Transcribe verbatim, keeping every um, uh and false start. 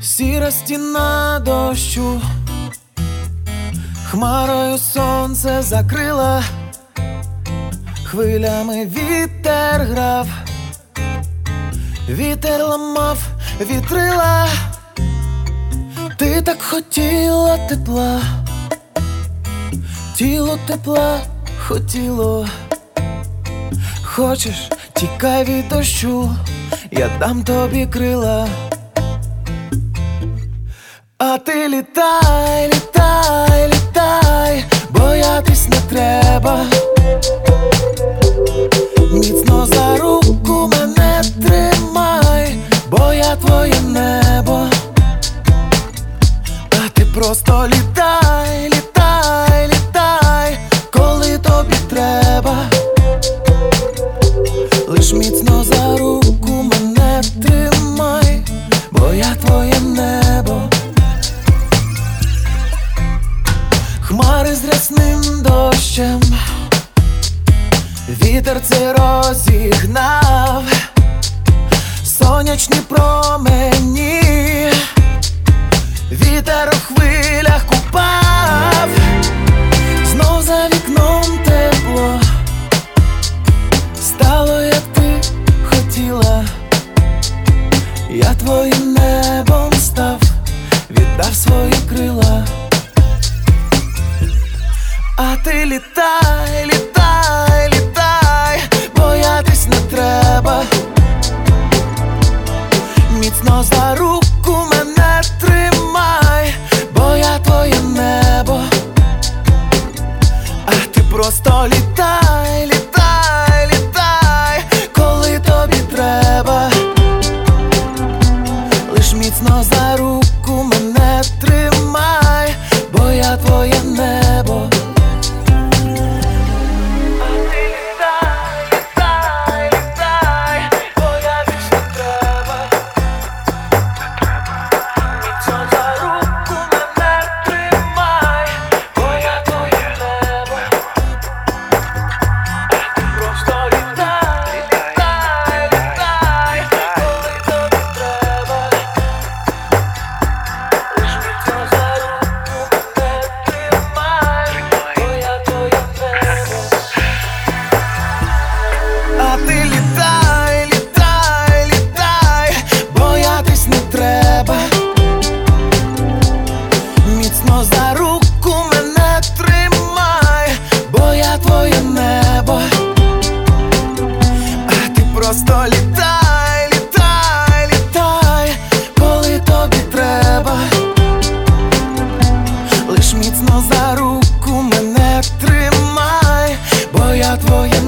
Сіра стіна дощу, хмарою сонце закрила, хвилями вітер грав, вітер ламав вітрила. Ти так хотіла тепла, тіло тепла хотіло. Хочеш, тікай від дощу, я дам тобі крила. А ти літай, літай, літай, боятись не треба. Міцно за руку мене тримай, бо я твоє небо. А ти просто літай, літай, літай, коли тобі треба. Лиш міцно за руку мене тримай, бо я твоє небо. Хмари з рясним дощем, вітер цей розігнав, сонячні промені, вітер у хвилях купав. Знов за вікном тепло, стало, як ти хотіла. Я твоїм небом став, віддав свої крила. А ти літай, літай, літай, боятись не треба. Міцно за руку мене тримай, бо я твоє небо. А ти просто літай, літай, літай, коли тобі треба. Лиш міцно за руку мене тримай, бо я твоє небо. За руку мене тримай, бо я твоє небо. А ти просто літай, літай, літай, коли тобі треба. Лиш міцно за руку мене тримай, бо я твоє